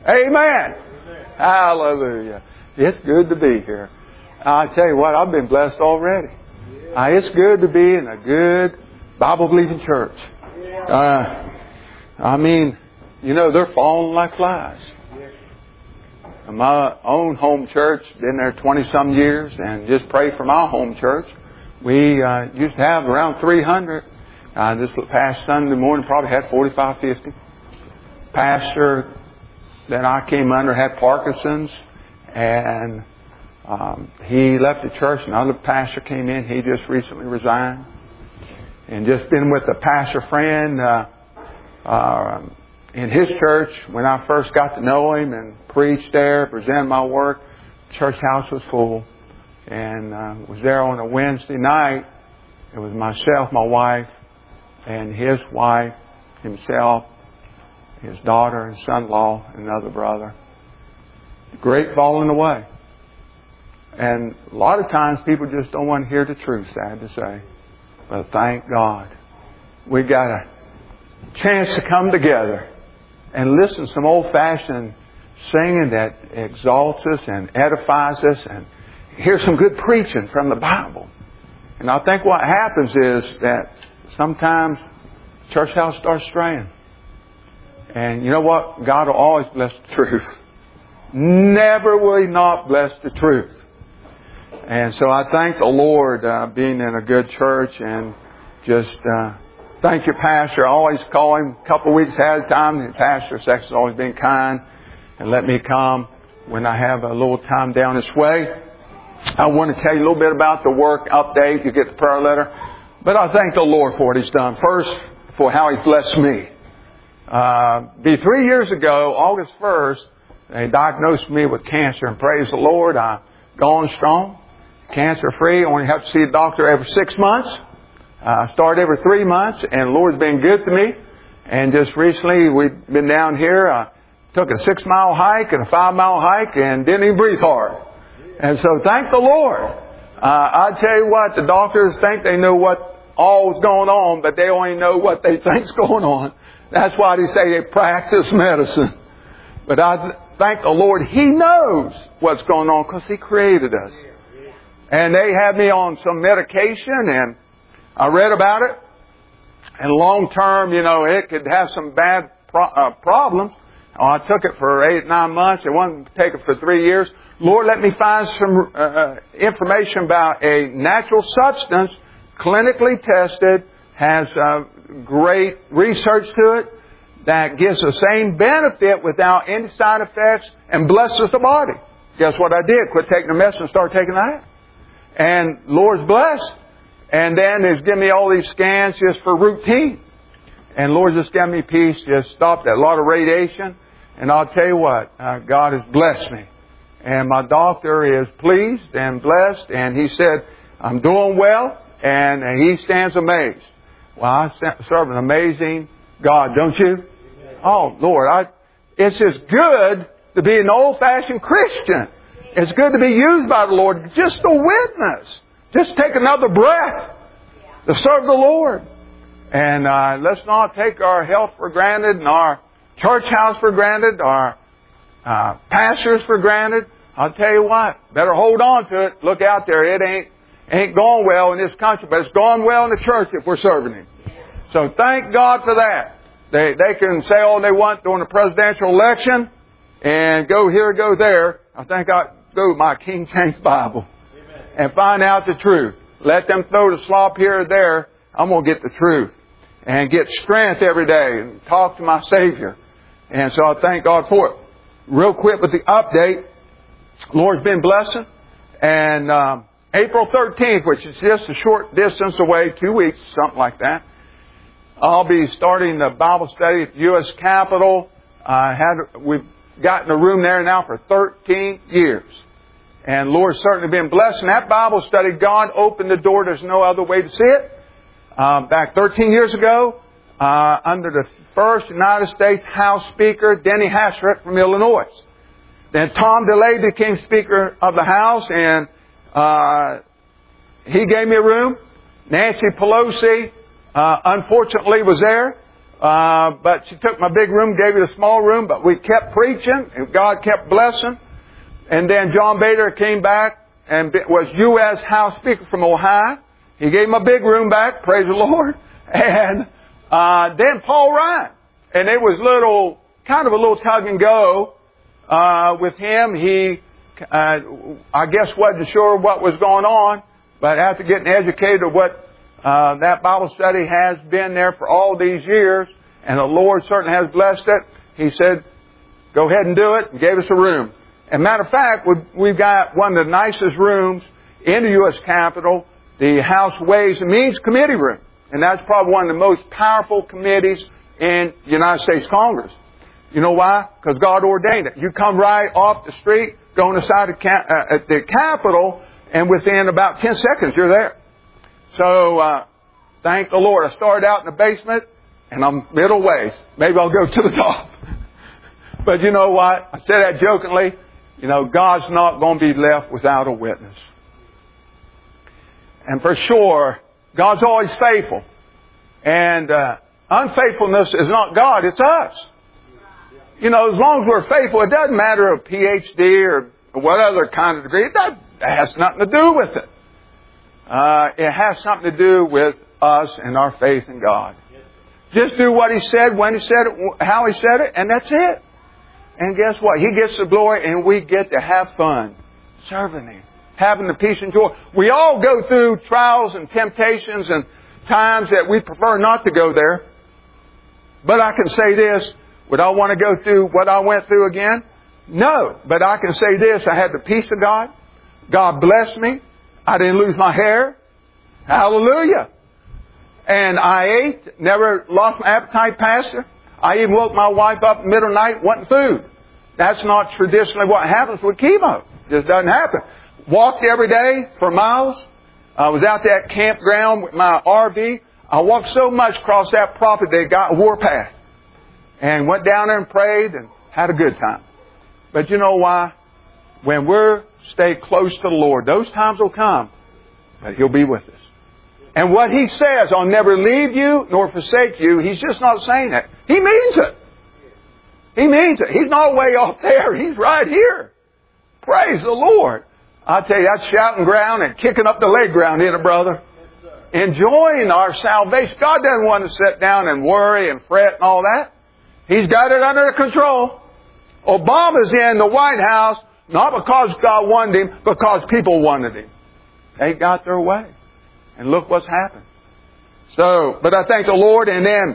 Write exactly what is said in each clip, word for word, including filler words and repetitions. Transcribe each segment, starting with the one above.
Amen. Hallelujah. It's good to be here. I tell you what, I've been blessed already. Uh, it's good to be in a good Bible-believing church. Uh, I mean, you know, they're falling like flies. My own home church, been there twenty-some years, and just pray for my home church. We uh, used to have around three hundred. Uh, this past Sunday morning probably had forty-five, fifty. Pastor that I came under had Parkinson's, and um, he left the church. Another pastor came in. He just recently resigned. And just been with a pastor friend uh, uh, in his church when I first got to know him and preached there, presented my work. Church house was full. And uh, was there on a Wednesday night. It was myself, my wife, and his wife, himself, his daughter and son-in-law, and another brother. Great falling away. And a lot of times people just don't want to hear the truth, sad to say. But thank God, we got a chance to come together and listen to some old-fashioned singing that exalts us and edifies us, and hear some good preaching from the Bible. And I think what happens is that sometimes church house starts straying. And you know what? God will always bless the truth. Never will He not bless the truth. And so I thank the Lord uh, being in a good church, and just uh, thank you, Pastor. I always call him a couple of weeks ahead of time. The pastor section's always been kind and let me come when I have a little time down this way. I want to tell you a little bit about the work update. You get the prayer letter. But I thank the Lord for what He's done. First, for how He blessed me. Uh, be three years ago, August first, they diagnosed me with cancer. And praise the Lord, I'm going strong. Cancer free. Only have to see a doctor every six months. I uh, start every three months, and the Lord's been good to me. And just recently, we've been down here. I took a six mile hike and a five mile hike, and didn't even breathe hard. And so, thank the Lord. Uh, I tell you what, the doctors think they know what all is going on, but they only know what they think's going on. That's why they say they practice medicine. But I thank the Lord, He knows what's going on because He created us. And they had me on some medication, and I read about it. And long term, you know, it could have some bad pro- uh, problems. Oh, I took it for eight, nine months. I wanted to take it for three years. Lord, let me find some uh, information about a natural substance, clinically tested, has uh, great research to it, that gives the same benefit without any side effects and blesses the body. Guess what I did? Quit taking the medicine and start taking that. And Lord's blessed. And then He's given me all these scans just for routine. And Lord just gave me peace, just stopped a lot of radiation. And I'll tell you what, uh, God has blessed me. And my doctor is pleased and blessed. And he said, I'm doing well. And he stands amazed. Well, I serve an amazing God, don't you? Oh, Lord, I, it's just good to be an old-fashioned Christian. It's good to be used by the Lord. Just to witness. Just take another breath to serve the Lord. And uh, let's not take our health for granted and our church house for granted, our uh, pastors for granted. I'll tell you what, better hold on to it. Look out there. It ain't ain't going well in this country, but it's going well in the church if we're serving Him. So thank God for that. They they can say all they want during the presidential election and go here, go there. I think I'll go with my King James Bible and find out the truth. Let them throw the slop here or there. I'm going to get the truth and get strength every day and talk to my Savior. And so I thank God for it. Real quick with the update. Lord's been blessing. And um, April thirteenth, which is just a short distance away, two weeks, something like that, I'll be starting the Bible study at the U S Capitol. Uh, had, we've gotten a room there now for thirteen years. And Lord's certainly been blessing that Bible study. God opened the door. There's no other way to see it. Uh, back thirteen years ago, uh, under the first United States House Speaker, Denny Hastert from Illinois. Then Tom DeLay became Speaker of the House, and uh, he gave me a room. Nancy Pelosi, uh, unfortunately, was there. Uh, but she took my big room, gave it a small room, but we kept preaching, and God kept blessing. And then John Bader came back and was U S House Speaker from Ohio. He gave my big room back, praise the Lord. And uh, then Paul Ryan. And it was little, kind of a little tug and go uh, with him. He, uh, I guess, wasn't sure what was going on. But after getting educated of what uh, that Bible study has been there for all these years, and the Lord certainly has blessed it, he said, go ahead and do it, and gave us a room. And matter of fact, we've, we've got one of the nicest rooms in the U S Capitol, the House Ways and Means Committee room. And that's probably one of the most powerful committees in the United States Congress. You know why? Because God ordained it. You come right off the street, go on the side of uh, at the Capitol, and within about ten seconds, you're there. So, uh, thank the Lord. I started out in the basement, and I'm middle ways. Maybe I'll go to the top. But you know what? I say that jokingly. You know, God's not going to be left without a witness. And for sure, God's always faithful. And uh, unfaithfulness is not God, it's us. You know, as long as we're faithful, it doesn't matter a P H D or what other kind of degree. It, doesn't, it has nothing to do with it. Uh, it has something to do with us and our faith in God. Just do what He said, when He said it, how He said it, and that's it. And guess what? He gets the glory, and we get to have fun serving Him, having the peace and joy. We all go through trials and temptations and times that we prefer not to go there. But I can say this, would I want to go through what I went through again? No. But I can say this, I had the peace of God. God blessed me. I didn't lose my hair. Hallelujah. And I ate, never lost my appetite, Pastor. I even woke my wife up in the middle of the night wanting food. That's not traditionally what happens with chemo. It just doesn't happen. Walked every day for miles. I was out there at campground with my R V. I walked so much across that property they got a warpath. And went down there and prayed and had a good time. But you know why? When we're stay close to the Lord, those times will come, but He'll be with us. And what He says, I'll never leave you nor forsake you, He's just not saying that. He means it. He means it. He's not way off there. He's right here. Praise the Lord. I tell you, that's shouting ground and kicking up the leg ground, isn't it, brother? Enjoying our salvation. God doesn't want to sit down and worry and fret and all that. He's got it under control. Obama's in the White House not because God wanted him, because people wanted him. They got their way. And look what's happened. So, but I thank the Lord. And then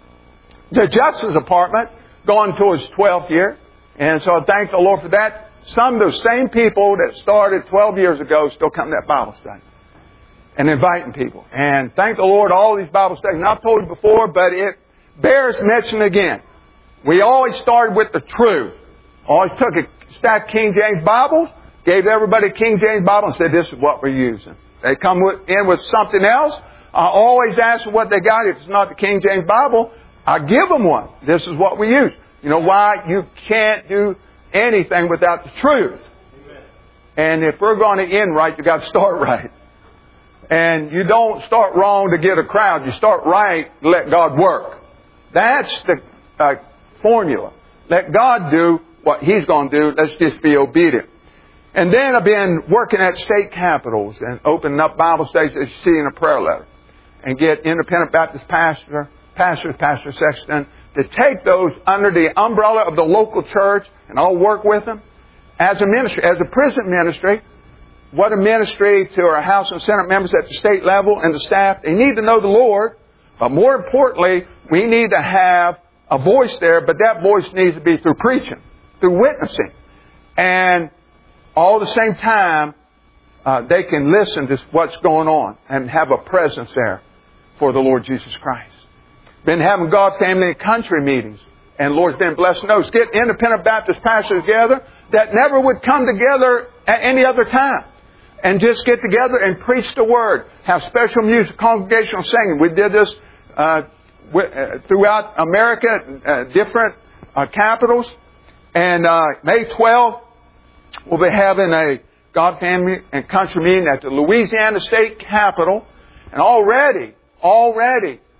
the Justice Department going to its twelfth year. And so I thank the Lord for that. Some of those same people that started twelve years ago still come to that Bible study. And inviting people. And thank the Lord, all these Bible studies. And I've told you before, but it bears mention again. We always started with the truth. Always took a stack King James Bible, gave everybody King James Bible and said, this is what we're using. They come in with something else. I always ask them what they got. If it's not the King James Bible, I give them one. This is what we use. You know why? You can't do anything without the truth. Amen. And if we're going to end right, you've got to start right. And you don't start wrong to get a crowd. You start right to let God work. That's the uh, formula. Let God do what He's going to do. Let's just be obedient. And then I've been working at state capitals and opening up Bible studies as you see in a prayer letter. And get independent Baptist pastor, pastors, Pastor Sexton, to take those under the umbrella of the local church, and I'll work with them as a ministry, as a prison ministry. What a ministry to our House and Senate members at the state level and the staff. They need to know the Lord, but more importantly, we need to have a voice there, but that voice needs to be through preaching, through witnessing. And all at the same time, uh, they can listen to what's going on and have a presence there for the Lord Jesus Christ. Been having God Family and Country meetings, and the Lord's been blessing those. Get independent Baptist pastors together that never would come together at any other time. And just get together and preach the Word. Have special music, congregational singing. We did this uh, throughout America, uh, different uh, capitals. And uh, May twelfth, we'll be having a God, Family, and Country meeting at the Louisiana State Capitol. And already, already,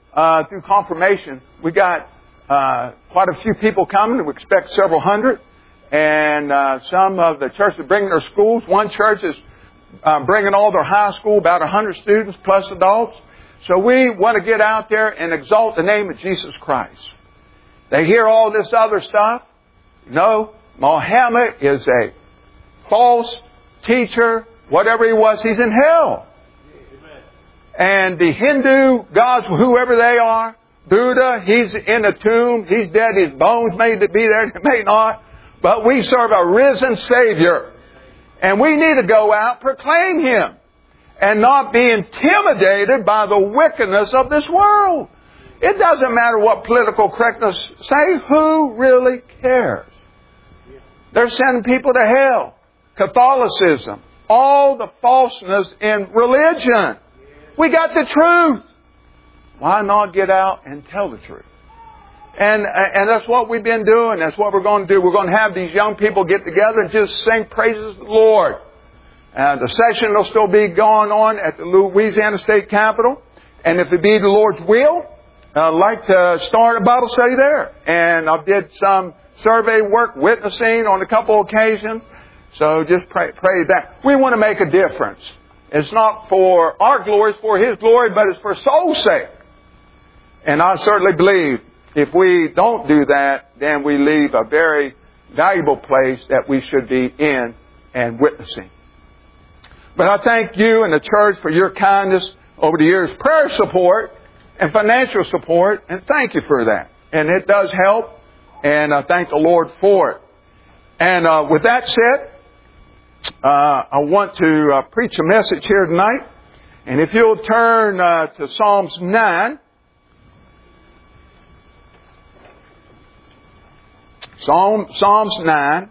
uh, through confirmation. We got uh, quite a few people coming. We expect several hundred. And uh, some of the churches are bringing their schools. One church is uh, bringing all their high school, about one hundred students plus adults. So we want to get out there and exalt the name of Jesus Christ. They hear all this other stuff. No, Muhammad is a false teacher. Whatever he was, he's in hell. And the Hindu gods, whoever they are, Buddha, he's in a tomb. He's dead. His bones may be there, may not. But we serve a risen Savior. And we need to go out, proclaim Him, and not be intimidated by the wickedness of this world. It doesn't matter what political correctness say. Who really cares? They're sending people to hell. Catholicism. All the falseness in religion. We got the truth. Why not get out and tell the truth? And and that's what we've been doing. That's what we're going to do. We're going to have these young people get together and just sing praises to the Lord. Uh, the session will still be going on at the Louisiana State Capitol. And if it be the Lord's will, I'd like to start a Bible study there. And I did some survey work, witnessing on a couple occasions. So just pray, pray that. We want to make a difference. It's not for our glory, it's for His glory, but it's for soul's sake. And I certainly believe if we don't do that, then we leave a very valuable place that we should be in and witnessing. But I thank you and the church for your kindness over the years, prayer support and financial support, and thank you for that. And it does help, and I thank the Lord for it. And uh, with that said, uh, I want to uh, preach a message here tonight. And if you'll turn uh, to Psalms nine, Psalm, Psalms nine,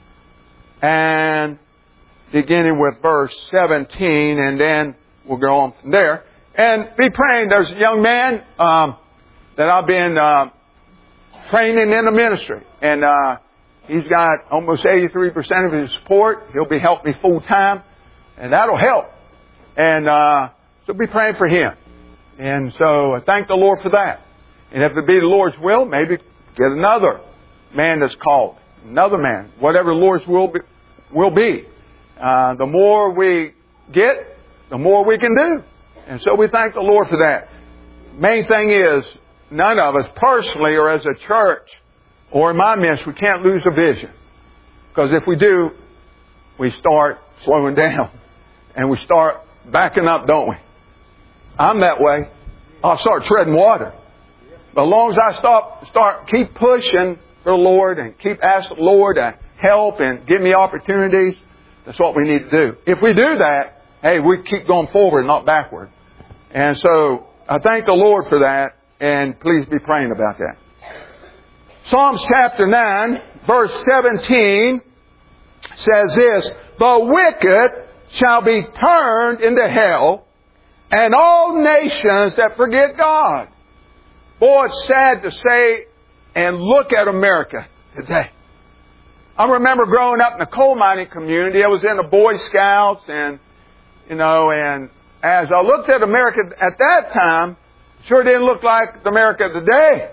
and beginning with verse seventeen, and then we'll go on from there. And be praying. There's a young man um, that I've been uh, training in the ministry, and uh, he's got almost eighty-three percent of his support. He'll be helping me full time, and that'll help. And uh, so be praying for him. And so I thank the Lord for that. And if it be the Lord's will, maybe get another man that's called, another man, whatever the Lord's will be. Will be. Uh, the more we get, the more we can do. And so we thank the Lord for that. Main thing is, none of us personally or as a church or in my ministry, we can't lose a vision. Because if we do, we start slowing down. And we start backing up, don't we? I'm that way. I'll start treading water. But as long as I stop, start, keep pushing for the Lord and keep asking the Lord to help and give me opportunities, that's what we need to do. If we do that, hey, we keep going forward, not backward. And so I thank the Lord for that, and please be praying about that. Psalms chapter nine, verse seventeen says this, "The wicked shall be turned into hell, and all nations that forget God." Boy, it's sad to say and look at America today. I remember growing up in a coal mining community. I was in the Boy Scouts, and, you know, and as I looked at America at that time, it sure didn't look like America today.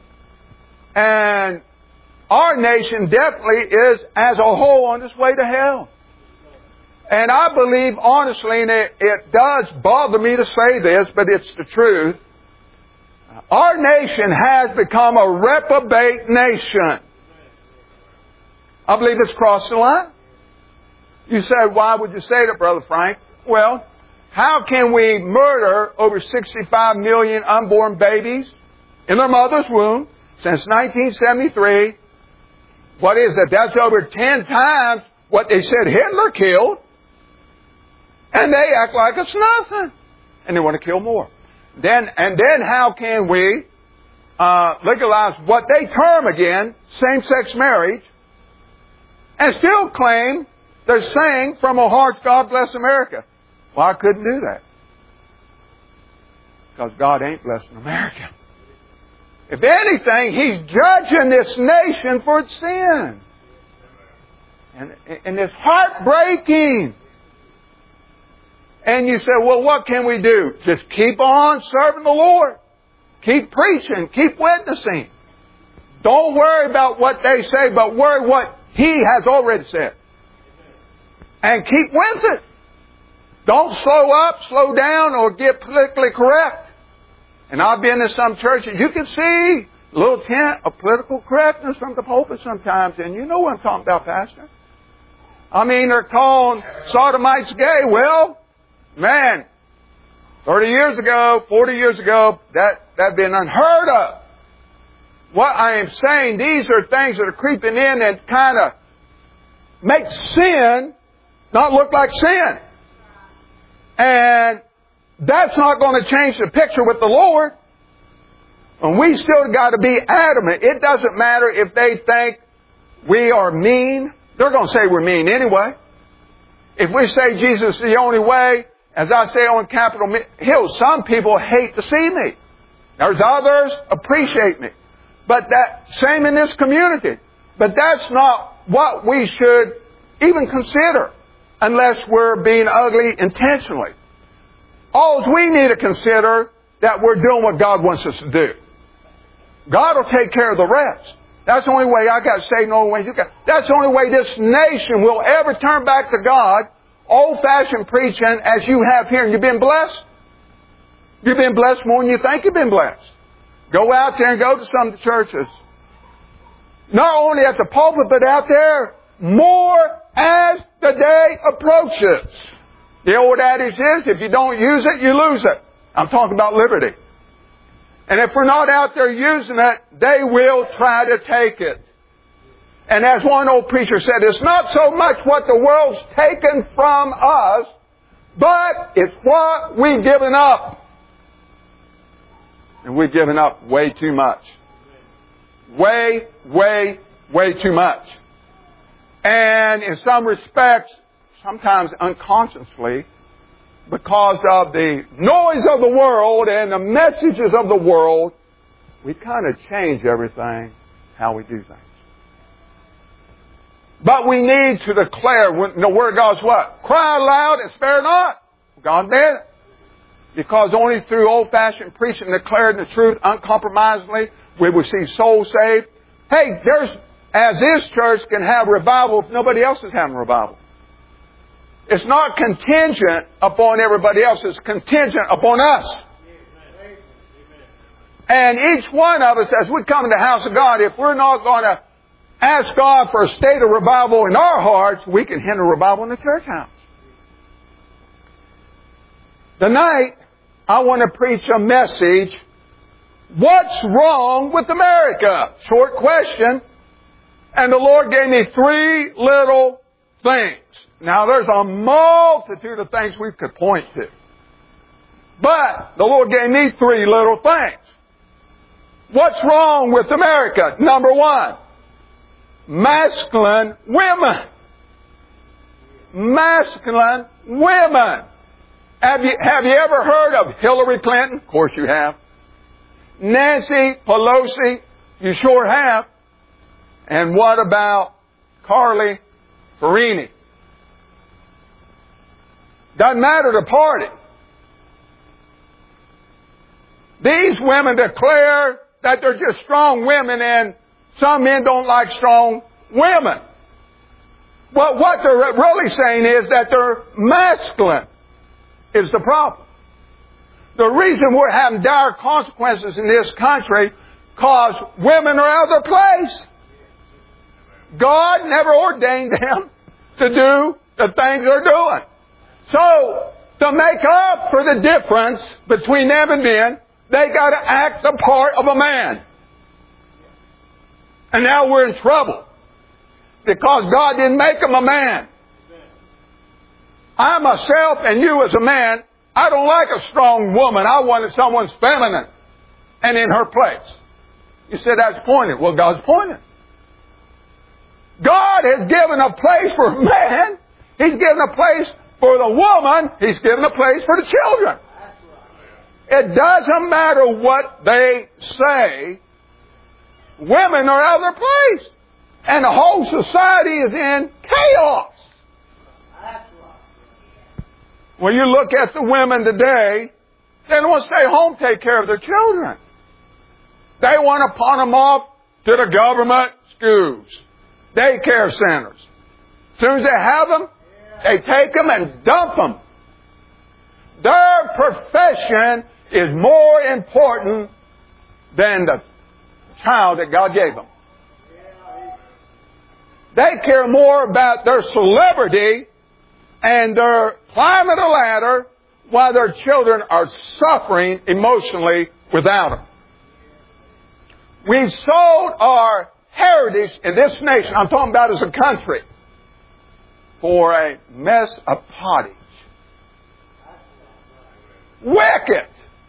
And our nation definitely is, as a whole, on its way to hell. And I believe, honestly, and it, it does bother me to say this, but it's the truth, our nation has become a reprobate nation. I believe it's crossed the line. You say, why would you say that, Brother Frank? Well, how can we murder over sixty-five million unborn babies in their mother's womb since nineteen seventy-three? What is it? That's over ten times what they said Hitler killed. And they act like it's nothing. And they want to kill more. Then, and then how can we uh, legalize what they term again same-sex marriage and still claim they're saying from our hearts, God bless America? Well, I couldn't do that. Because God ain't blessing America. If anything, He's judging this nation for its sin. And, and it's heartbreaking. And you say, well, what can we do? Just keep on serving the Lord. Keep preaching. Keep witnessing. Don't worry about what they say, but worry what He has already said. And keep with it. Don't slow up, slow down, or get politically correct. And I've been in some churches, you can see a little tint of political correctness from the pulpit sometimes, and you know what I'm talking about, Pastor. I mean, they're calling sodomites gay. Well, man, thirty years ago, forty years ago, that, that'd been unheard of. What I am saying, these are things that are creeping in and kind of make sin not look like sin. And that's not going to change the picture with the Lord. And we still got to be adamant. It doesn't matter if they think we are mean. They're going to say we're mean anyway. If we say Jesus is the only way, as I say on Capitol Hill, some people hate to see me. There's others appreciate me. But that, same in this community. But that's not what we should even consider unless we're being ugly intentionally. All we need to consider that we're doing what God wants us to do. God will take care of the rest. That's the only way I got saved, the only way you got. That's the only way this nation will ever turn back to God, old-fashioned preaching as you have here. And you've been blessed. You've been blessed more than you think you've been blessed. Go out there and go to some of the churches. Not only at the pulpit, but out there more as the day approaches. The old adage is, if you don't use it, you lose it. I'm talking about liberty. And if we're not out there using it, they will try to take it. And as one old preacher said, it's not so much what the world's taken from us, but it's what we've given up. And we've given up way too much. Way, way, way too much. And in some respects, sometimes unconsciously, because of the noise of the world and the messages of the world, we kind of change everything, how we do things. But we need to declare, when the Word of God's what? Cry aloud and spare not. God did it. Because only through old-fashioned preaching, declaring the truth uncompromisingly, we will see souls saved. Hey, there's, as this church can have revival if nobody else is having revival. It's not contingent upon everybody else. It's contingent upon us. And each one of us, as we come to the house of God, if we're not going to ask God for a state of revival in our hearts, we can hinder revival in the church house. Tonight, I want to preach a message. What's wrong with America? Short question. And the Lord gave me three little things. Now, there's a multitude of things we could point to. But the Lord gave me three little things. What's wrong with America? Number one, masculine women. Masculine women. Have you, have you ever heard of Hillary Clinton? Of course you have. Nancy Pelosi? You sure have. And what about Carly Fiorina? Doesn't matter the party. These women declare that they're just strong women, and some men don't like strong women. Well, what they're really saying is that they're masculine is the problem. The reason we're having dire consequences in this country because women are out of their place. God never ordained them to do the things they're doing. So, to make up for the difference between them and men, they got to act the part of a man. And now we're in trouble. Because God didn't make them a man. I myself and you as a man, I don't like a strong woman. I wanted someone's feminine and in her place. You said that's pointed. Well, God's pointed. God has given a place for man. He's given a place for the woman. He's given a place for the children. It doesn't matter what they say. Women are out of their place. And the whole society is in chaos. When you look at the women today, they don't want to stay home, take care of their children. They want to pawn them off to the government schools, daycare centers. As soon as they have them, they take them and dump them. Their profession is more important than the child that God gave them. They care more about their celebrity and their climbing a ladder while their children are suffering emotionally without them. We've sold our heritage in this nation, I'm talking about as a country, for a mess of pottage. Wicked.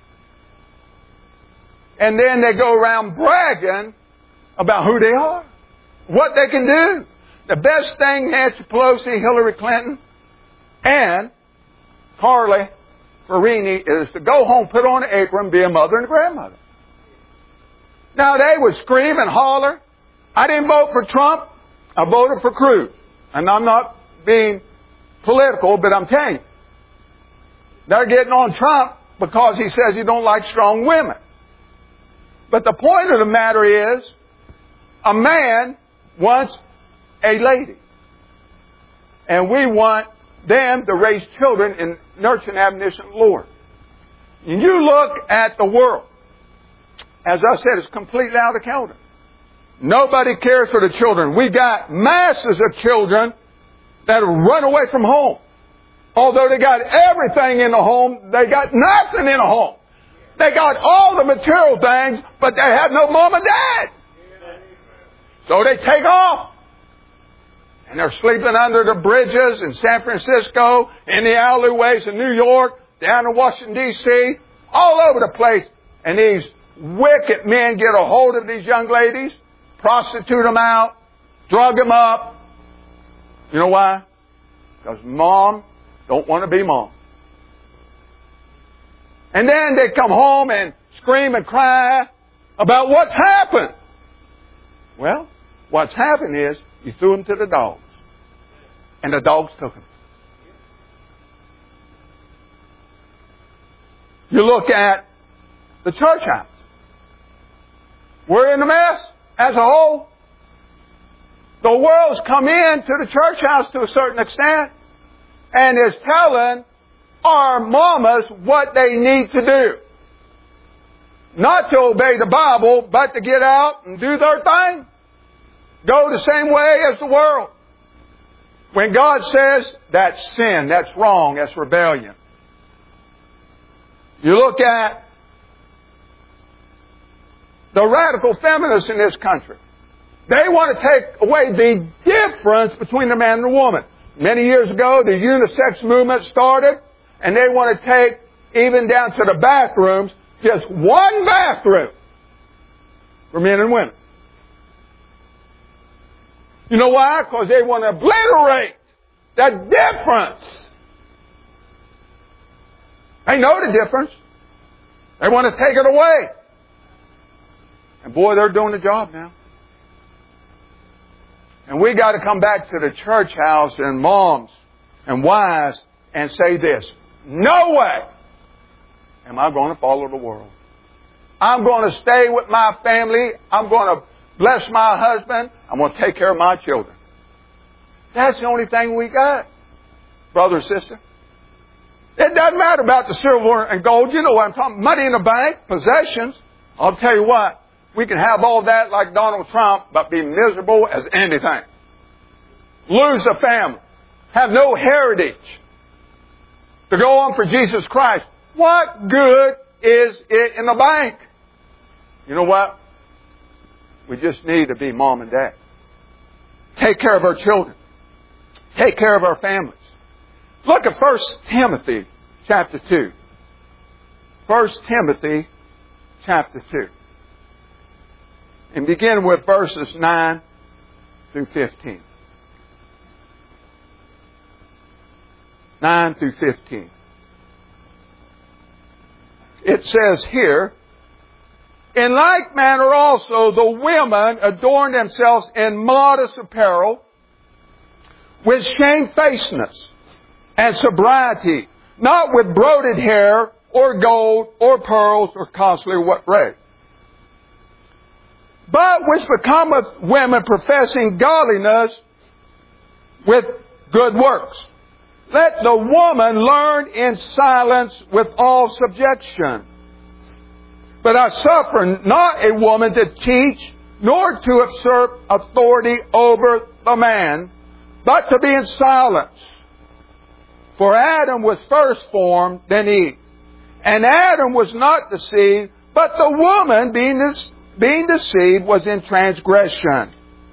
And then they go around bragging about who they are, what they can do. The best thing Nancy Pelosi, Hillary Clinton, and Carly Fiorina is to go home, put on an apron, be a mother and a grandmother. Now they would scream and holler. I didn't vote for Trump. I voted for Cruz. And I'm not being political, but I'm telling you. They're getting on Trump because he says he don't like strong women. But the point of the matter is, a man wants a lady. And we want them to raise children in nurture and admonition of the Lord. And you look at the world, as I said, it's completely out of kilter. Nobody cares for the children. We got masses of children that run away from home. Although they got everything in the home, they got nothing in the home. They got all the material things, but they have no mom and dad. So they take off. And they're sleeping under the bridges in San Francisco, in the alleyways in New York, down in Washington, D C, all over the place. And these wicked men get a hold of these young ladies, prostitute them out, drug them up. You know why? Because mom don't want to be mom. And then they come home and scream and cry about what's happened. Well, what's happened is you threw them to the dogs. And the dogs took them. You look at the church house. We're in a mess as a whole. The world's come into the church house to a certain extent and is telling our mamas what they need to do. Not to obey the Bible, but to get out and do their thing. Go the same way as the world. When God says that's sin, that's wrong, that's rebellion. You look at the radical feminists in this country. They want to take away the difference between the man and the woman. Many years ago, the unisex movement started, and they want to take, even down to the bathrooms, just one bathroom for men and women. You know why? Because they want to obliterate the difference. They know the difference. They want to take it away. And boy, they're doing the job now. And we got to come back to the church house and moms and wives and say this: no way am I going to follow the world. I'm going to stay with my family. I'm going to bless my husband. I'm going to take care of my children. That's the only thing we got, brother or sister. It doesn't matter about the silver and gold. You know what I'm talking about. Money in the bank, possessions. I'll tell you what. We can have all that like Donald Trump, but be miserable as anything. Lose a family. Have no heritage to go on for Jesus Christ. What good is it in the bank? You know what? We just need to be mom and dad. Take care of our children. Take care of our families. Look at First Timothy chapter two. First Timothy chapter two. And begin with verses nine through fifteen. nine through fifteen. It says here, in like manner also the women adorn themselves in modest apparel, with shamefacedness and sobriety, not with broided hair or gold or pearls or costly what ray. but which becometh women professing godliness with good works. Let the woman learn in silence with all subjection. But I suffer not a woman to teach, nor to usurp authority over the man, but to be in silence. For Adam was first formed, then Eve. And Adam was not deceived, but the woman, being, this, being deceived, was in transgression.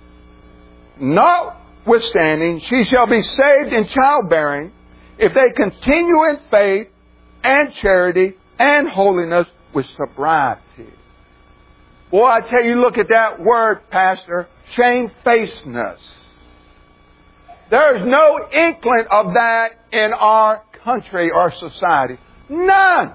Notwithstanding, she shall be saved in childbearing, if they continue in faith and charity and holiness with sobriety. Boy, I tell you, look at that word, Pastor, shamefacedness. There is no inkling of that in our country or society. None.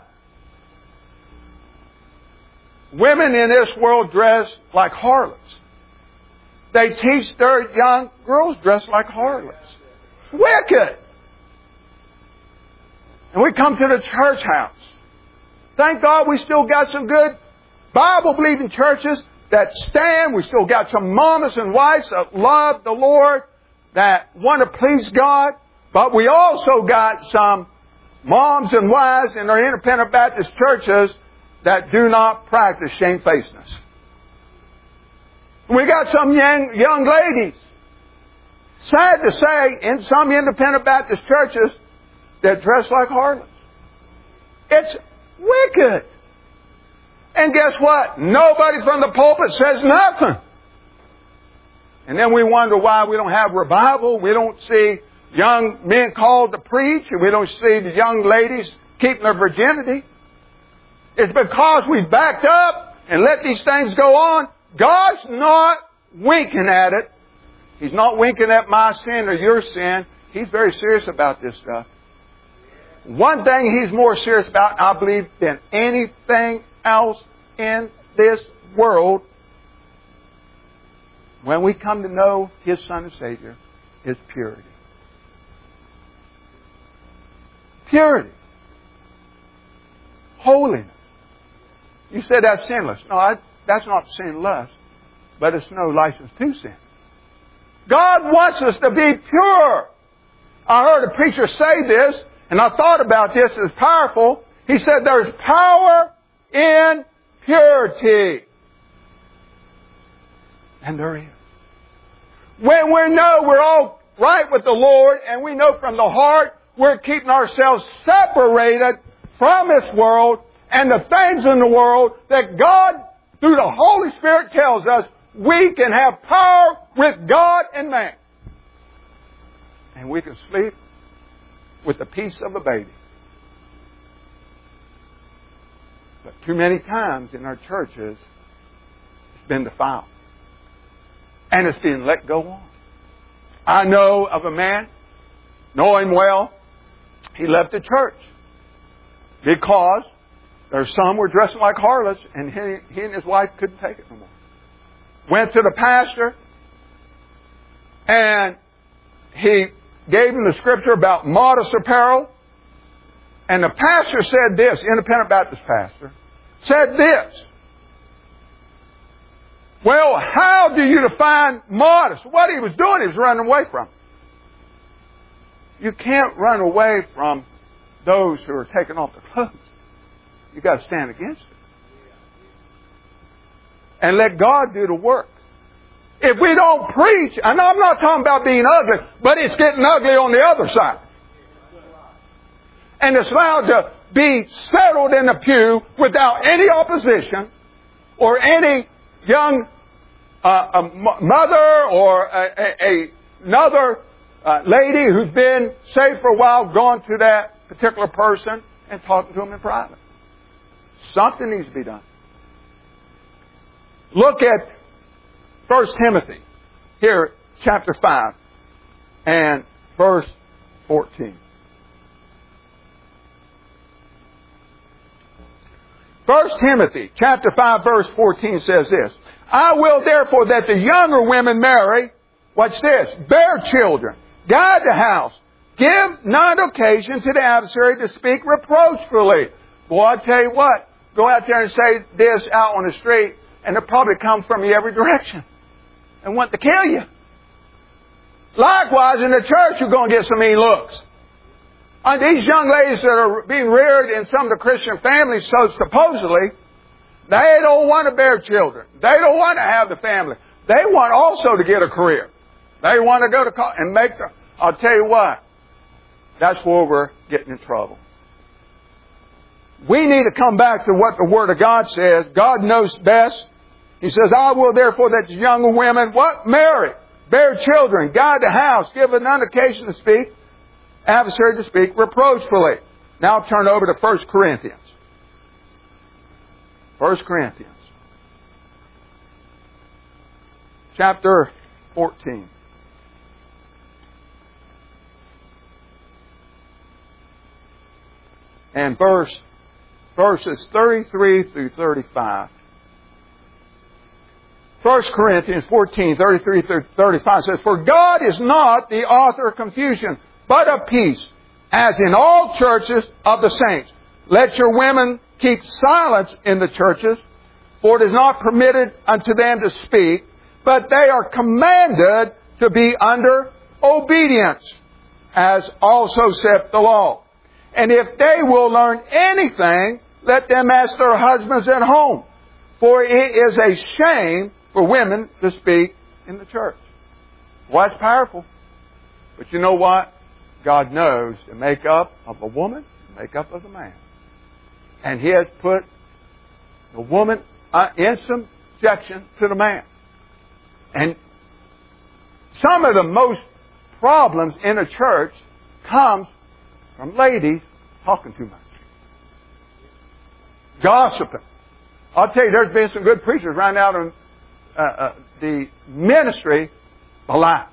Women in this world dress like harlots. They teach their young girls dress like harlots. Wicked. And we come to the church house. Thank God we still got some good Bible-believing churches that stand. We still got some mamas and wives that love the Lord, that want to please God. But we also got some moms and wives in our independent Baptist churches that do not practice shamefacedness. We got some young, young ladies, sad to say, in some independent Baptist churches that dress like harlots. It's wicked. And guess what? Nobody from the pulpit says nothing. And then we wonder why we don't have revival. We don't see young men called to preach. And we don't see the young ladies keeping their virginity. It's because we backed up and let these things go on. God's not winking at it. He's not winking at my sin or your sin. He's very serious about this stuff. One thing He's more serious about, I believe, than anything else in this world, when we come to know His Son and Savior, is purity. Purity. Holiness. You said that's sinless. No, I, that's not sinless, but it's no license to sin. God wants us to be pure. I heard a preacher say this, and I thought about this. It's powerful. He said there's power in purity. And there is. When we know we're all right with the Lord, and we know from the heart we're keeping ourselves separated from this world and the things in the world, that God, through the Holy Spirit, tells us we can have power with God and man. And we can sleep with the peace of a baby. But too many times in our churches, it's been defiled. And it's being let go on. I know of a man, know him well, he left the church because there's some were dressing like harlots, and he, he and his wife couldn't take it no more. Went to the pastor, and he gave him the scripture about modest apparel. And the pastor said this, independent Baptist pastor, said this. Well, how do you define modest? What he was doing, he was running away from. You can't run away from those who are taking off their clothes. You've got to stand against it. And let God do the work. If we don't preach, and I'm not talking about being ugly, but it's getting ugly on the other side. And it's allowed to be settled in the pew without any opposition or any young uh, a mother or a, a, a, another uh, lady who's been saved for a while, gone to that particular person and talking to them in private. Something needs to be done. Look at First Timothy, here, chapter five, and verse fourteen. First Timothy, chapter five, verse fourteen says this. I will therefore that the younger women marry, watch this, bear children, guide the house, give not occasion to the adversary to speak reproachfully. Boy, I tell you what, go out there and say this out on the street, and they'll probably come from you every direction and want to kill you. Likewise, in the church, you're going to get some mean looks. And these young ladies that are being reared in some of the Christian families, so supposedly, they don't want to bear children. They don't want to have the family. They want also to get a career. They want to go to college and make the... I'll tell you what. That's where we're getting in trouble. We need to come back to what the Word of God says. God knows best. He says, I will therefore that young women, what? Marry, bear children, guide the house, give none occasion to speak, adversary to speak reproachfully. Now turn over to First Corinthians. First Corinthians. Chapter fourteen. And verse, verses thirty-three through thirty-five. First Corinthians fourteen, thirty-three through thirty-five says, For God is not the author of confusion, but of peace, as in all churches of the saints. Let your women keep silence in the churches, for it is not permitted unto them to speak, but they are commanded to be under obedience, as also saith the law. And if they will learn anything, let them ask their husbands at home, for it is a shame for women to speak in the church. Well, that's powerful. But you know what? God knows the makeup of a woman, the makeup of a man. And He has put the woman in subjection to the man. And some of the most problems in a church comes from ladies talking too much. Gossiping. I'll tell you, there's been some good preachers right now in uh, uh, the ministry alliance.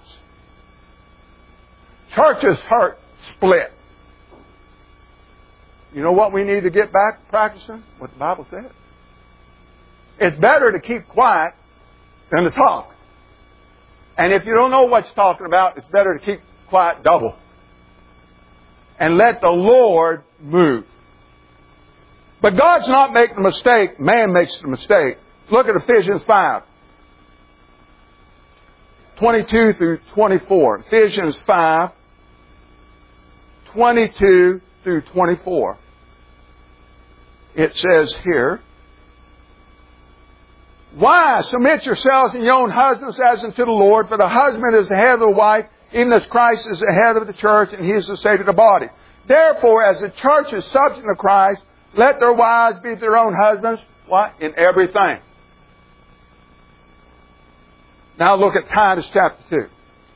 Churches hurt, split. You know what we need to get back practicing? What the Bible says. It's better to keep quiet than to talk. And if you don't know what you're talking about, it's better to keep quiet double. And let the Lord move. But God's not making a mistake. Man makes the mistake. Look at Ephesians five. twenty-two through twenty-four. Ephesians five. twenty-two through twenty-four. It says here, Wives, submit yourselves in your own husbands as unto the Lord, for the husband is the head of the wife, even as Christ is the head of the church, and He is the Savior of the body. Therefore, as the church is subject to Christ, let their wives be their own husbands, what? In everything. Now look at Titus chapter two.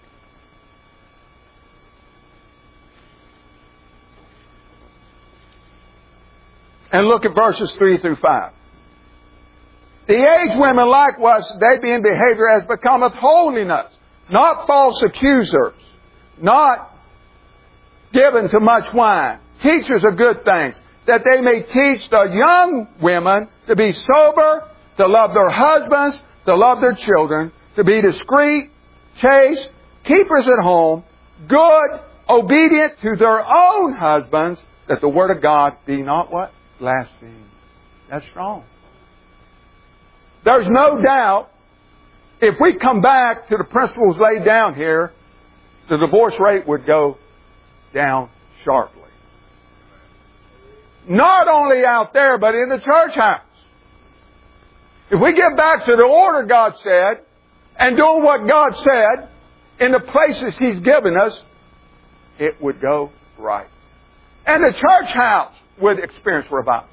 And look at verses three through five. The aged women likewise, they be in behavior as becometh holiness, not false accusers, not given to much wine, teachers of good things, that they may teach the young women to be sober, to love their husbands, to love their children, to be discreet, chaste, keepers at home, good, obedient to their own husbands, that the word of God be not what? Blasphemed. That's strong. There's no doubt, if we come back to the principles laid down here, the divorce rate would go down sharply. Not only out there, but in the church house. If we get back to the order God said, and doing what God said, in the places He's given us, it would go right. And the church house would experience revival.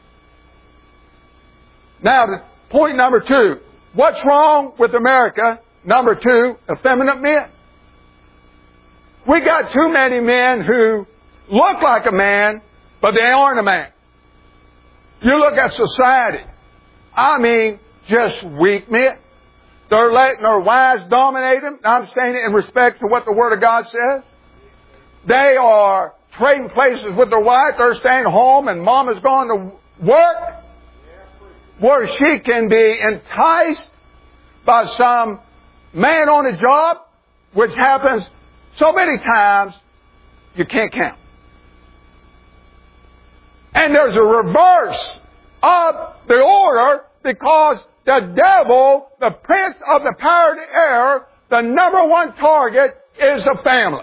Now, the point number two. What's wrong with America? Number two, effeminate men. We got too many men who look like a man, but they aren't a man. You look at society. I mean, just weak men. They're letting their wives dominate them. I'm saying it in respect to what the Word of God says. They are trading places with their wife. They're staying home and mom is going to work where she can be enticed by some man on a job, which happens so many times you can't count. And there's a reverse of the order because the devil, the prince of the power of the air, the number one target is the family.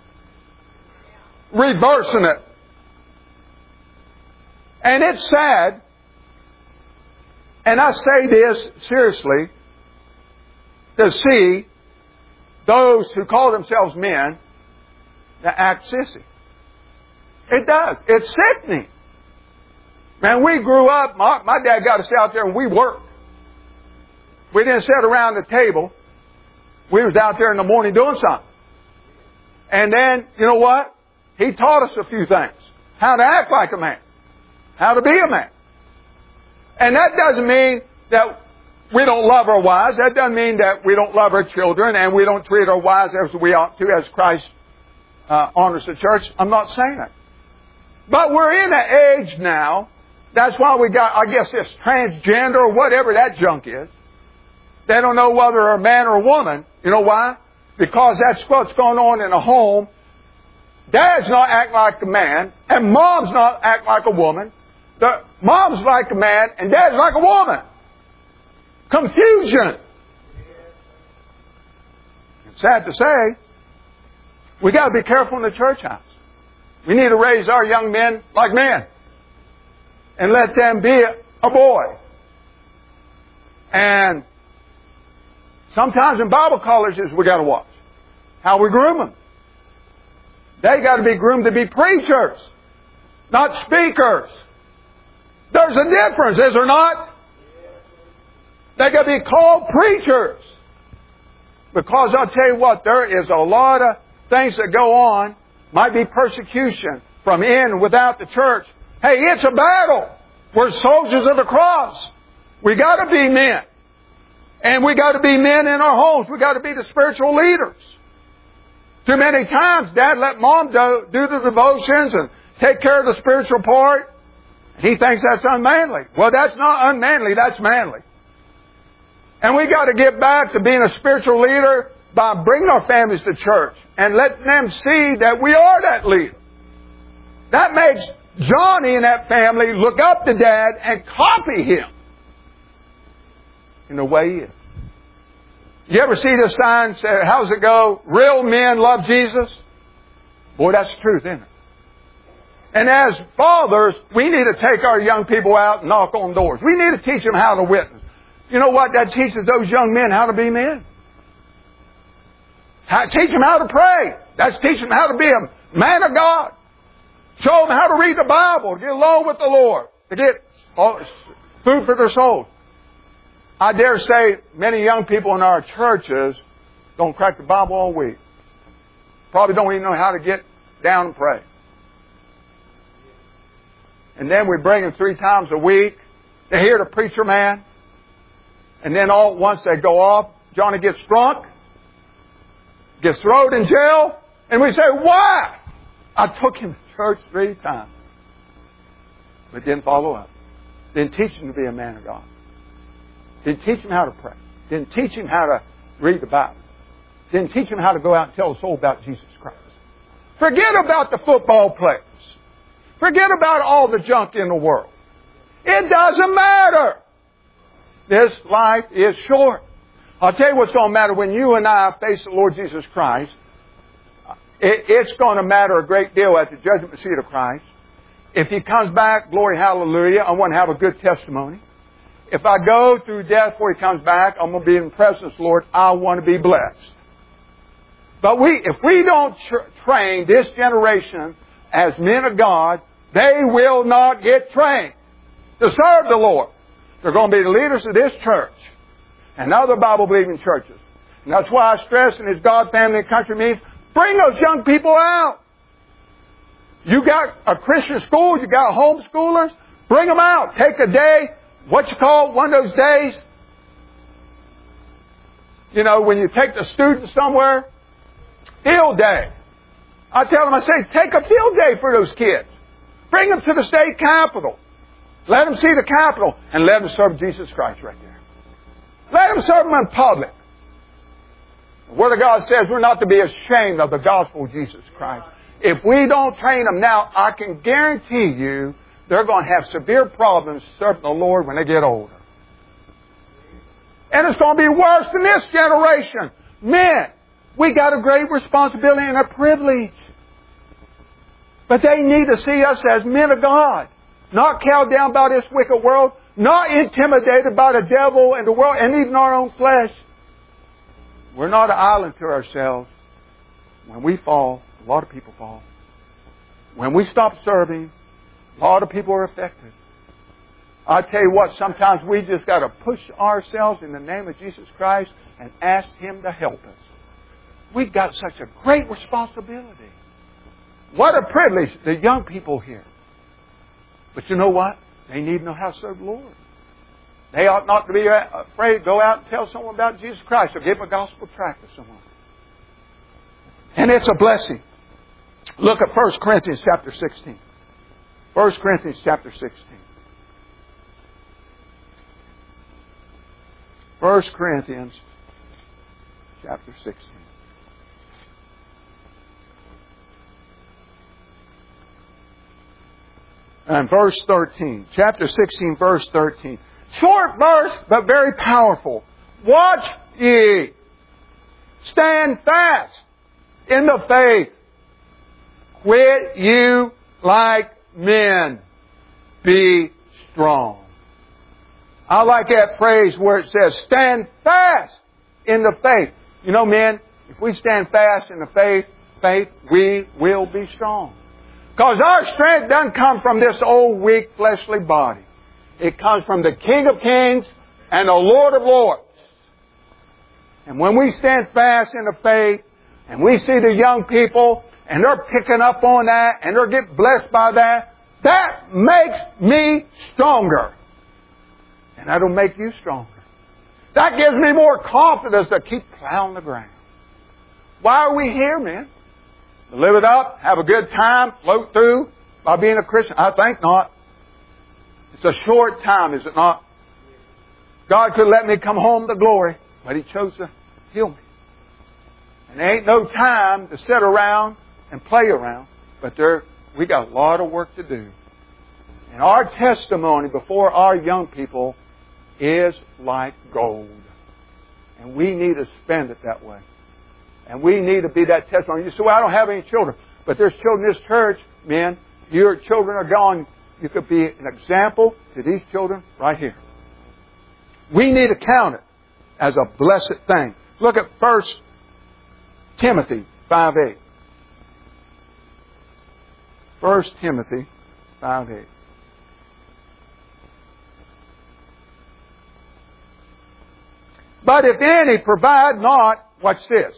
Reversing it. And it's sad, and I say this seriously, to see those who call themselves men that act sissy. It does. It's sickening. Man, we grew up, my, my dad got us out there and we worked. We didn't sit around the table. We was out there in the morning doing something. And then, you know what? He taught us a few things. How to act like a man. How to be a man. And that doesn't mean that we don't love our wives. That doesn't mean that we don't love our children and we don't treat our wives as we ought to, as Christ uh, honors the church. I'm not saying that. But we're in an age now, that's why we got, I guess, this transgender or whatever that junk is. They don't know whether they're a man or a woman. You know why? Because that's what's going on in a home. Dad's not acting like a man, and mom's not acting like a woman. The mom's like a man, and dad's like a woman. Confusion. It's sad to say, we got to be careful in the church house. We need to raise our young men like men, and let them be a boy. And sometimes in Bible colleges, we got to watch how we groom them. They got to be groomed to be preachers, not speakers. There's a difference, is there not? They got to be called preachers. Because I'll tell you what, there is a lot of things that go on. Might be persecution from in and without the church. Hey, it's a battle. We're soldiers of the cross. We got to be men. And we got to be men in our homes. We got to be the spiritual leaders. Too many times, Dad let Mom do, do the devotions and take care of the spiritual part. He thinks that's unmanly. Well, that's not unmanly, that's manly. And we got to get back to being a spiritual leader by bringing our families to church and letting them see that we are that leader. That makes Johnny and that family look up to Dad and copy him in the way he is. You ever see this sign say, how's it go? Real men love Jesus? Boy, that's the truth, isn't it? And as fathers, we need to take our young people out and knock on doors. We need to teach them how to witness. You know what? That teaches those young men how to be men. How, teach them how to pray. That's teaching them how to be a man of God. Show them how to read the Bible, to get along with the Lord, to get food for their souls. I dare say many young people in our churches don't crack the Bible all week. Probably don't even know how to get down and pray. And then we bring them three times a week. They hear the preacher man. And then all at once they go off. Johnny gets drunk. Gets thrown in jail. And we say, why? I took him to church three times. But didn't follow up. Didn't teach him to be a man of God. Didn't teach him how to pray. Didn't teach him how to read the Bible. Didn't teach him how to go out and tell the soul about Jesus Christ. Forget about the football players. Forget about all the junk in the world. It doesn't matter. This life is short. I'll tell you what's going to matter when you and I face the Lord Jesus Christ. It, it's going to matter a great deal at the judgment seat of Christ. If He comes back, glory, hallelujah, I want to have a good testimony. If I go through death before He comes back, I'm going to be in the presence of the Lord. I want to be blessed. But we, if we don't tra- train this generation as men of God, they will not get trained to serve the Lord. They're going to be the leaders of this church and other Bible-believing churches. And that's why I stress in His God, Family, and Country meetings, bring those young people out. You got a Christian school, you got homeschoolers, bring them out. Take a day, what you call one of those days, you know, when you take the students somewhere, field day. I tell them, I say, take a field day for those kids. Bring them to the state capitol. Let them see the Capitol and let them serve Jesus Christ right there. Let them serve Him in public. The Word of God says we're not to be ashamed of the gospel of Jesus Christ. If we don't train them now, I can guarantee you they're going to have severe problems serving the Lord when they get older. And it's going to be worse than this generation. Men, we got a great responsibility and a privilege. But they need to see us as men of God. Not cowed down by this wicked world. Not intimidated by the devil and the world and even our own flesh. We're not an island to ourselves. When we fall, a lot of people fall. When we stop serving, a lot of people are affected. I tell you what, sometimes we just got to push ourselves in the name of Jesus Christ and ask Him to help us. We've got such a great responsibility. What a privilege, the young people here. But you know what? They need to know how to serve the Lord. They ought not to be afraid to go out and tell someone about Jesus Christ or give a gospel tract to someone. And it's a blessing. Look at First Corinthians chapter sixteen. First Corinthians chapter sixteen. First Corinthians chapter sixteen. And verse thirteen. Chapter sixteen, verse thirteen. Short verse, but very powerful. Watch ye. Stand fast in the faith. Quit you like men. Be strong. I like that phrase where it says, stand fast in the faith. You know, men, if we stand fast in the faith, faith, we will be strong. Because our strength doesn't come from this old, weak, fleshly body. It comes from the King of Kings and the Lord of Lords. And when we stand fast in the faith, and we see the young people, and they're picking up on that, and they're getting blessed by that, that makes me stronger. And that'll make you stronger. That gives me more confidence to keep plowing the ground. Why are we here, man? To live it up, have a good time, float through by being a Christian? I think not. It's a short time, is it not? God could let me come home to glory, but He chose to heal me. And there ain't no time to sit around and play around, but there we got a lot of work to do. And our testimony before our young people is like gold. And we need to spend it that way. And we need to be that testimony. You say, well, I don't have any children. But there's children in this church, men. Your children are gone. You could be an example to these children right here. We need to count it as a blessed thing. Look at First Timothy five eight. First Timothy five eight. But if any provide not, watch this,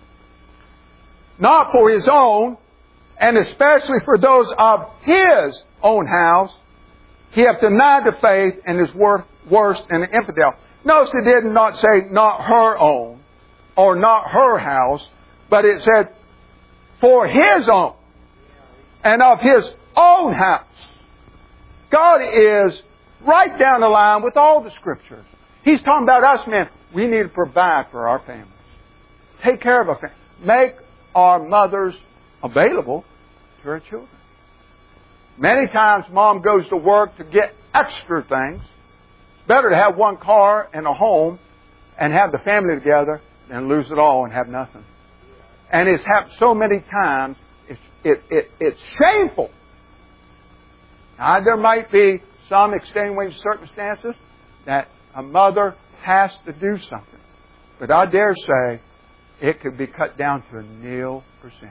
not for his own, and especially for those of his own house, he hath denied the faith and is worth worse than an infidel. Notice it did not say not her own or not her house, but it said for his own and of his own house. God is right down the line with all the Scriptures. He's talking about us men. We need to provide for our families. Take care of our families. Make our mothers available to her children. Many times mom goes to work to get extra things. It's better to have one car and a home and have the family together than lose it all and have nothing. And it's happened so many times, it's, it, it, it's shameful. Now, there might be some extenuating circumstances that a mother has to do something. But I dare say it could be cut down to a nil percentage.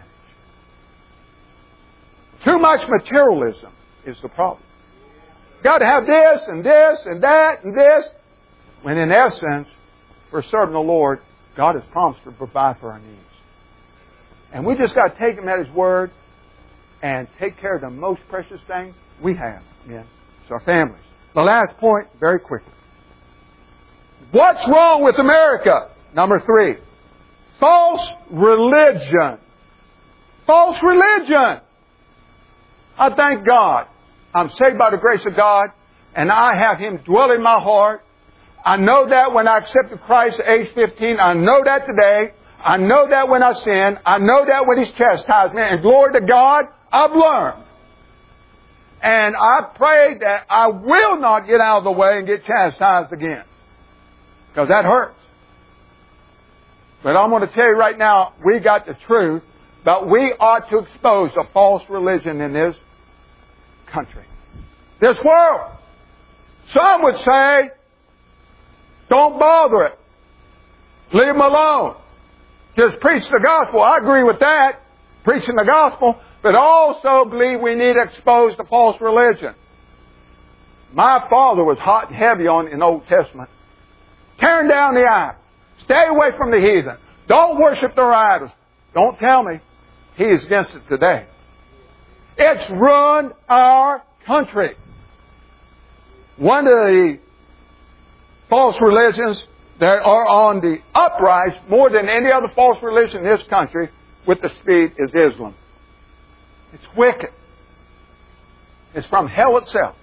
Too much materialism is the problem. Got to have this and this and that and this. When in essence, for serving the Lord, God has promised to provide for our needs. And we just got to take Him at His word and take care of the most precious thing we have. Men. It's our families. The last point, very quickly. What's wrong with America? Number three. False religion. False religion. I thank God. I'm saved by the grace of God, and I have Him dwell in my heart. I know that when I accepted Christ at age fifteen. I know that today. I know that when I sin. I know that when He's chastised me. And glory to God, I've learned. And I pray that I will not get out of the way and get chastised again. because that hurts. But I'm going to tell you right now, we got the truth, but we ought to expose the false religion in this country, this world. Some would say, don't bother it. Leave them alone. Just preach the gospel. I agree with that, preaching the gospel, but also believe we need to expose the false religion. My father was hot and heavy on in the Old Testament. Tearing down the idols. Stay away from the heathen. Don't worship their idols. Don't tell me he is against it today. It's ruined our country. One of the false religions that are on the uprise more than any other false religion in this country with the speed is Islam. It's wicked. It's from hell itself.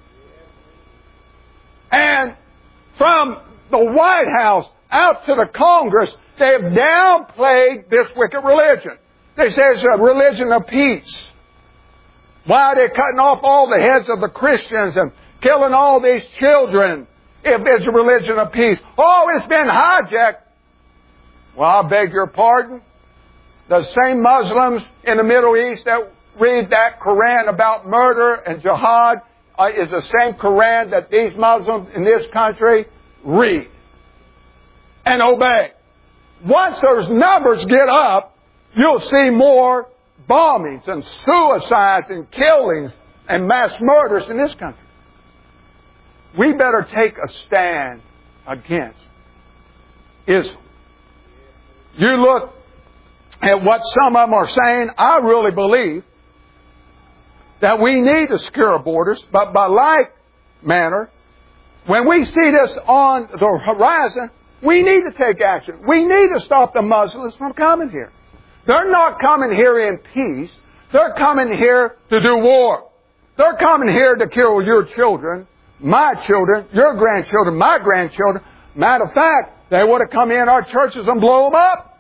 And from the White House out to the Congress, they have downplayed this wicked religion. They say it's a religion of peace. Why are they cutting off all the heads of the Christians and killing all these children if it's a religion of peace? Oh, it's been hijacked. Well, I beg your pardon. The same Muslims in the Middle East that read that Quran about murder and jihad uh, is the same Quran that these Muslims in this country read and obey. Once those numbers get up, you'll see more bombings and suicides and killings and mass murders in this country. We better take a stand against Islam. You look at what some of them are saying, I really believe that we need to secure our borders, but by like manner, when we see this on the horizon, we need to take action. We need to stop the Muslims from coming here. They're not coming here in peace. They're coming here to do war. They're coming here to kill your children, my children, your grandchildren, my grandchildren. Matter of fact, they would have come in our churches and blow them up.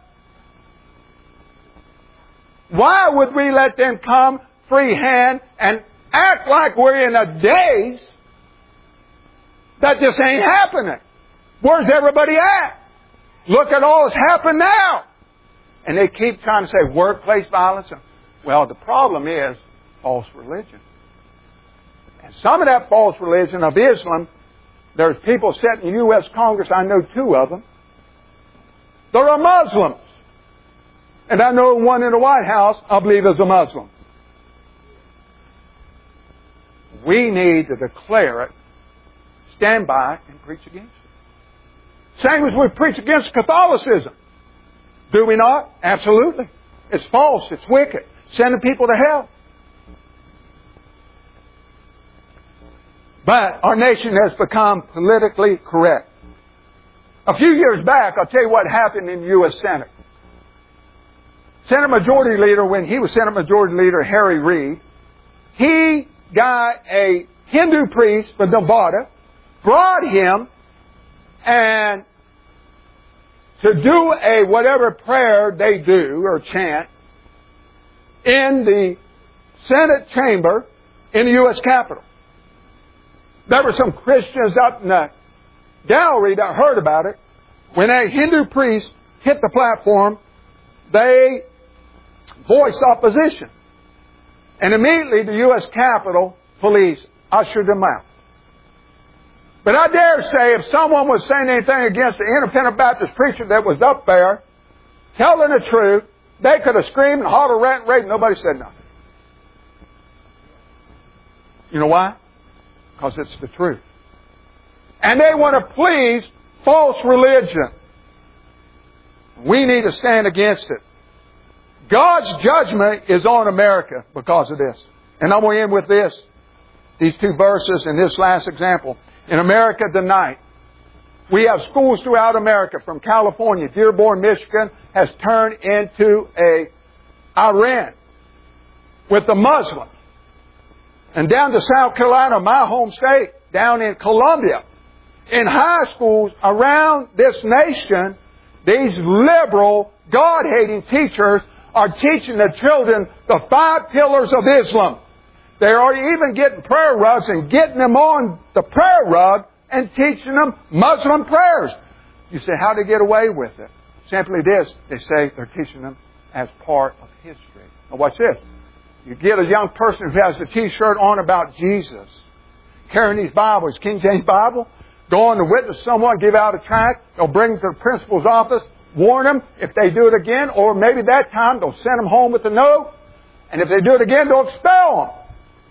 Why would we let them come free hand and act like we're in a daze that this ain't happening? Where's everybody at? Look at all that's happened now. And they keep trying to say workplace violence. Well, the problem is false religion. And some of that false religion of Islam, there's people sitting in the U S Congress, I know two of them. They're Muslims. And I know one in the White House, I believe, is a Muslim. We need to declare it, stand by, and preach against it. Same as we preach against Catholicism. Do we not? Absolutely. It's false. It's wicked. Sending people to hell. But our nation has become politically correct. A few years back, I'll tell you what happened in the U S Senate. Senate Majority Leader, when he was Senate Majority Leader Harry Reid, he got a Hindu priest from Nevada, brought him, and to do a whatever prayer they do or chant in the Senate chamber in the U S Capitol. There were some Christians up in the gallery that heard about it. When a Hindu priest hit the platform, they voiced opposition. And immediately the U S Capitol police ushered them out. But I dare say if someone was saying anything against the independent Baptist preacher that was up there, telling the truth, they could have screamed and hollered, rant, and raved. Nobody said nothing. You know why? Because it's the truth. And they want to please false religion. We need to stand against it. God's judgment is on America because of this. And I'm going to end with this. These two verses and this last example. In America tonight, we have schools throughout America, from California, Dearborn, Michigan, has turned into a Iran with the Muslims. And down to South Carolina, my home state, down in Columbia, in high schools around this nation, these liberal, God-hating teachers are teaching the children the five pillars of Islam. They are even getting prayer rugs and getting them on the prayer rug and teaching them Muslim prayers. You say, how do they get away with it? Simply this. They say they're teaching them as part of history. Now watch this. You get a young person who has a T-shirt on about Jesus, carrying these Bibles, King James Bible, going to witness someone, give out a tract. They'll bring them to the principal's office, warn them if they do it again, or maybe that time they'll send them home with a note. And if they do it again, they'll expel them.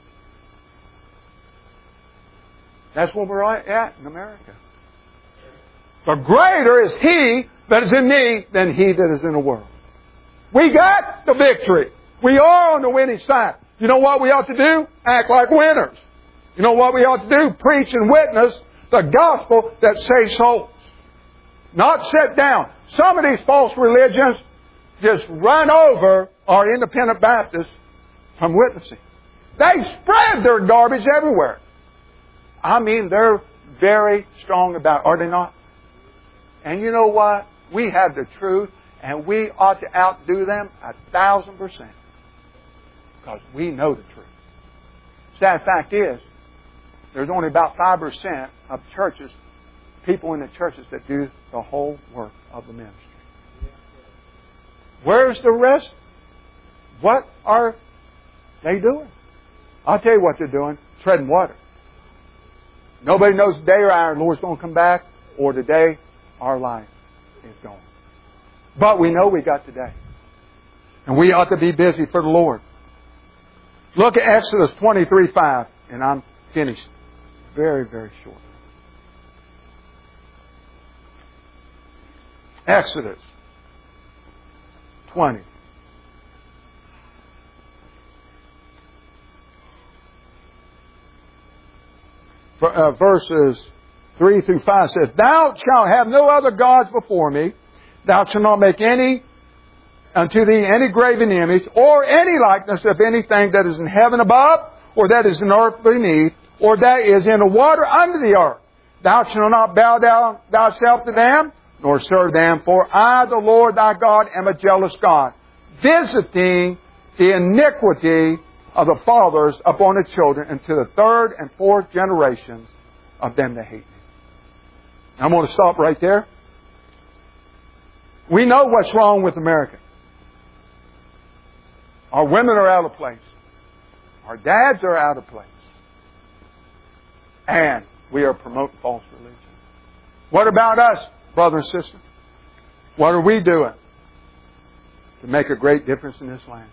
That's where we're at in America. The greater is He that is in me than he that is in the world. We got the victory. We are on the winning side. You know what we ought to do? Act like winners. You know what we ought to do? Preach and witness the gospel that saves souls. Not sit down. Some of these false religions just run over our independent Baptists from witnessing. They spread their garbage everywhere. I mean, they're very strong about it, are they not? And you know what? We have the truth, and we ought to outdo them a thousand percent. Because we know the truth. Sad fact is, there's only about five percent of churches, people in the churches that do the whole work of the ministry. Where's the rest? What are they doing? I'll tell you what they're doing. Treading water. Nobody knows the day or hour the Lord's going to come back, or the day our life is gone. But we know we got today. And we ought to be busy for the Lord. Look at Exodus twenty-three five, and I'm finished. Very, very short. Exodus twenty. Uh, verses three through five says, Thou shalt have no other gods before me. Thou shalt not make any unto thee any graven image, or any likeness of anything that is in heaven above, or that is in earth beneath, or that is in the water under the earth. Thou shalt not bow down thyself to them, nor serve them, for I, the Lord thy God, am a jealous God, visiting the iniquity of the fathers upon the children, and to the third and fourth generations of them that hate me. I'm going to stop right there. We know what's wrong with America. Our women are out of place. Our dads are out of place. And we are promoting false religion. What about us, brother and sister? What are we doing to make a great difference in this land?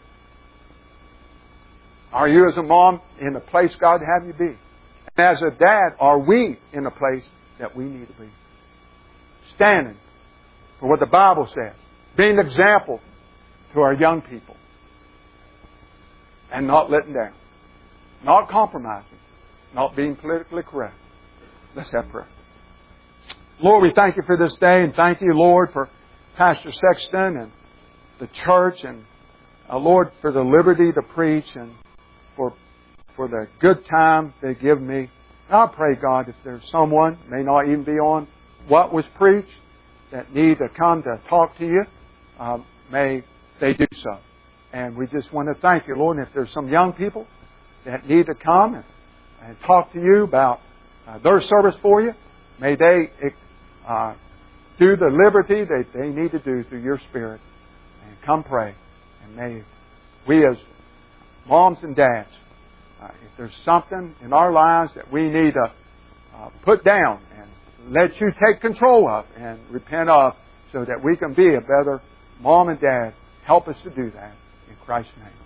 Are you as a mom in the place God would have you be? And as a dad, are we in the place that we need to be? Standing for what the Bible says. Being an example to our young people. And not letting down. Not compromising. Not being politically correct. Let's have prayer. Lord, we thank You for this day, and thank You, Lord, for Pastor Sexton and the church, and uh, Lord, for the liberty to preach, and for for the good time they give me. And I pray, God, if there's someone, may not even be on what was preached, that need to come to talk to You, um, may they do so. And we just want to thank You, Lord. And if there's some young people that need to come and, and talk to You about uh, their service for You, may they uh, do the liberty that they need to do through Your Spirit, and come pray. And may we as moms and dads, uh, if there's something in our lives that we need to uh, put down and let You take control of and repent of, so that we can be a better mom and dad, help us to do that. In Christ's name.